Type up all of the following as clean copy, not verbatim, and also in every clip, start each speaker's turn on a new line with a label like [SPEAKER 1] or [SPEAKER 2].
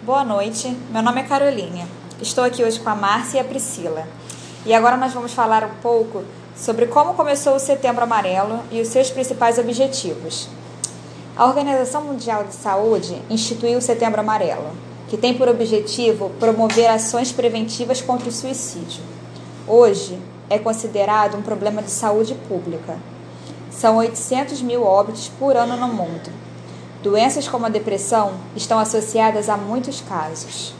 [SPEAKER 1] Boa noite, meu nome é Caroline. Estou aqui hoje com a Márcia e a Priscila. E agora nós vamos falar um pouco sobre como começou o Setembro Amarelo e os seus principais objetivos. A Organização Mundial de Saúde instituiu o Setembro Amarelo, que tem por objetivo promover ações preventivas contra o suicídio. Hoje é considerado um problema de saúde pública. São 800 mil óbitos por ano no mundo. Doenças como a depressão estão associadas a muitos casos.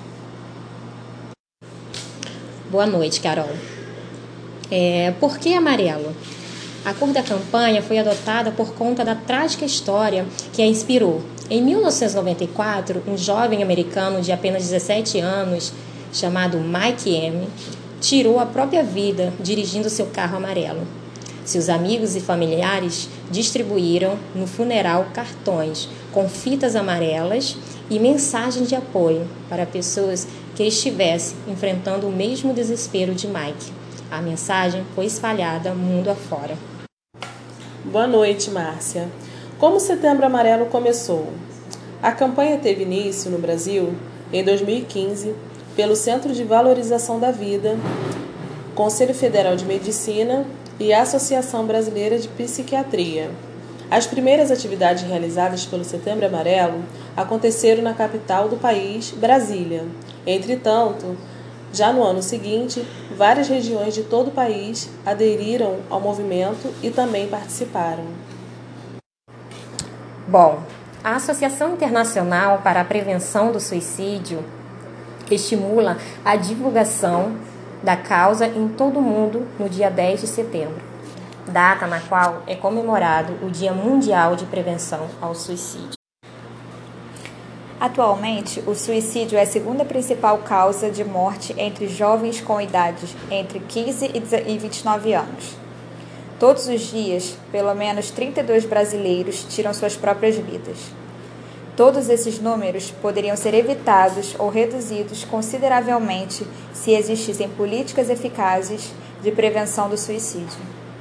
[SPEAKER 2] Boa noite, Carol. Por que amarelo? A cor da campanha foi adotada por conta da trágica história que a inspirou. Em 1994, um jovem americano de apenas 17 anos, chamado Mike M., tirou a própria vida dirigindo seu carro amarelo. Seus amigos e familiares distribuíram no funeral cartões com fitas amarelas e mensagens de apoio para pessoas que estivessem enfrentando o mesmo desespero de Mike. A mensagem foi espalhada mundo afora.
[SPEAKER 3] Boa noite, Márcia. Como o Setembro Amarelo começou? A campanha teve início no Brasil em 2015 pelo Centro de Valorização da Vida, Conselho Federal de Medicina e a Associação Brasileira de Psiquiatria. As primeiras atividades realizadas pelo Setembro Amarelo aconteceram na capital do país, Brasília. Entretanto, já no ano seguinte, várias regiões de todo o país aderiram ao movimento e também participaram.
[SPEAKER 2] Bom, a Associação Internacional para a Prevenção do Suicídio estimula a divulgação da causa em todo o mundo no dia 10 de setembro, data na qual é comemorado o Dia Mundial de Prevenção ao Suicídio.
[SPEAKER 1] Atualmente, o suicídio é a segunda principal causa de morte entre jovens com idades entre 15 e 29 anos. Todos os dias, pelo menos 32 brasileiros tiram suas próprias vidas. Todos esses números poderiam ser evitados ou reduzidos consideravelmente se existissem políticas eficazes de prevenção do suicídio.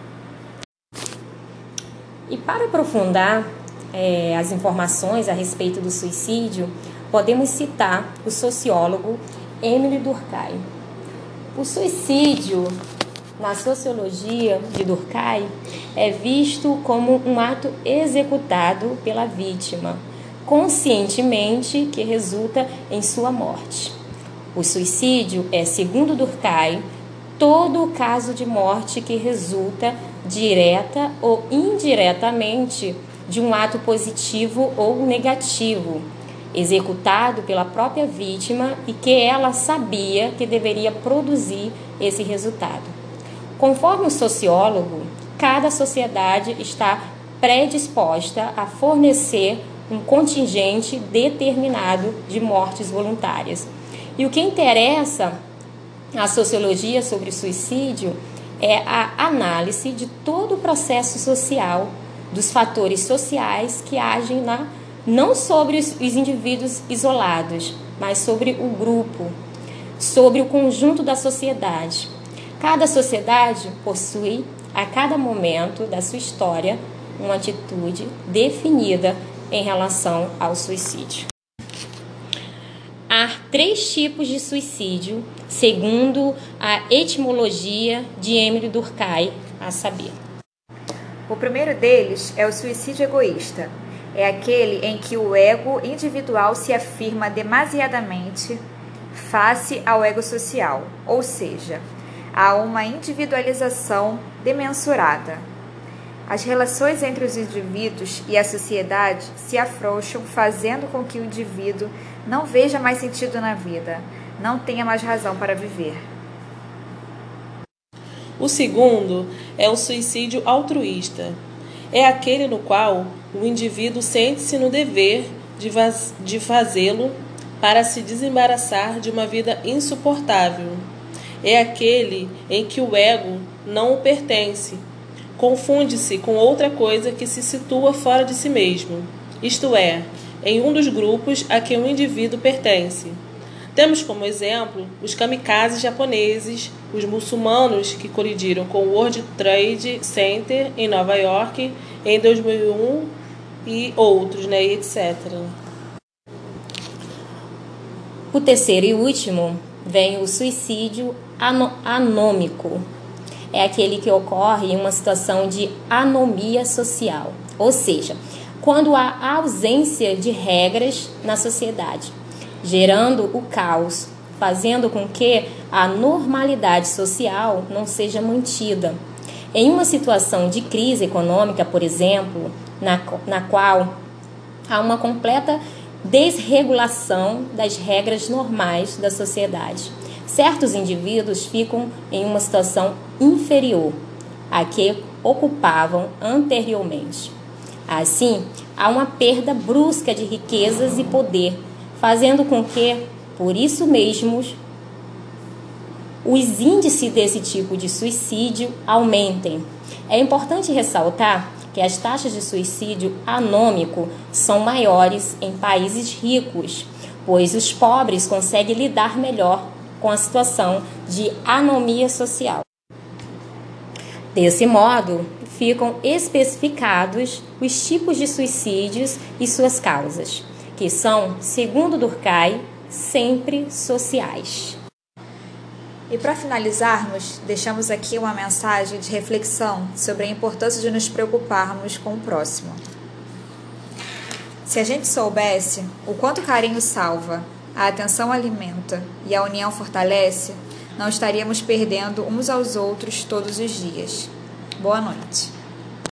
[SPEAKER 2] E para aprofundar as informações a respeito do suicídio, podemos citar o sociólogo Émile Durkheim. O suicídio, na sociologia de Durkheim, é visto como um ato executado pela vítima, conscientemente, que resulta em sua morte. O suicídio é, segundo Durkheim, todo caso de morte que resulta direta ou indiretamente de um ato positivo ou negativo, executado pela própria vítima e que ela sabia que deveria produzir esse resultado. Conforme o sociólogo, cada sociedade está predisposta a fornecer um contingente determinado de mortes voluntárias. E o que interessa à sociologia sobre o suicídio é a análise de todo o processo social, dos fatores sociais que agem não sobre os indivíduos isolados, mas sobre o grupo, sobre o conjunto da sociedade. Cada sociedade possui, a cada momento da sua história, uma atitude definida em relação ao suicídio. Há 3 tipos de suicídio, segundo a etimologia de Émile Durkheim, a saber.
[SPEAKER 1] O primeiro deles é o suicídio egoísta. É aquele em que o ego individual se afirma demasiadamente face ao ego social, ou seja, há uma individualização demensurada. As relações entre os indivíduos e a sociedade se afrouxam, fazendo com que o indivíduo não veja mais sentido na vida, não tenha mais razão para viver.
[SPEAKER 3] O segundo é o suicídio altruísta. É aquele no qual o indivíduo sente-se no dever de fazê-lo para se desembaraçar de uma vida insuportável. É aquele em que o ego não o pertence, confunde-se com outra coisa que se situa fora de si mesmo, isto é, em um dos grupos a que o indivíduo pertence. Temos como exemplo os kamikazes japoneses, os muçulmanos que colidiram com o World Trade Center em Nova York em 2001 e outros, etc.
[SPEAKER 2] O terceiro e último vem o suicídio anômico. É aquele que ocorre em uma situação de anomia social, ou seja, quando há ausência de regras na sociedade, gerando o caos, fazendo com que a normalidade social não seja mantida. Em uma situação de crise econômica, por exemplo, na qual há uma completa desregulação das regras normais da sociedade, certos indivíduos ficam em uma situação inferior à que ocupavam anteriormente. Assim, há uma perda brusca de riquezas e poder, fazendo com que, por isso mesmo, os índices desse tipo de suicídio aumentem. É importante ressaltar que as taxas de suicídio anômico são maiores em países ricos, pois os pobres conseguem lidar melhor com a situação de anomia social. Desse modo, ficam especificados os tipos de suicídios e suas causas, que são, segundo Durkheim, sempre sociais.
[SPEAKER 1] E para finalizarmos, deixamos aqui uma mensagem de reflexão sobre a importância de nos preocuparmos com o próximo. Se a gente soubesse o quanto o carinho salva, a atenção alimenta e a união fortalece, não estaríamos perdendo uns aos outros todos os dias. Boa noite.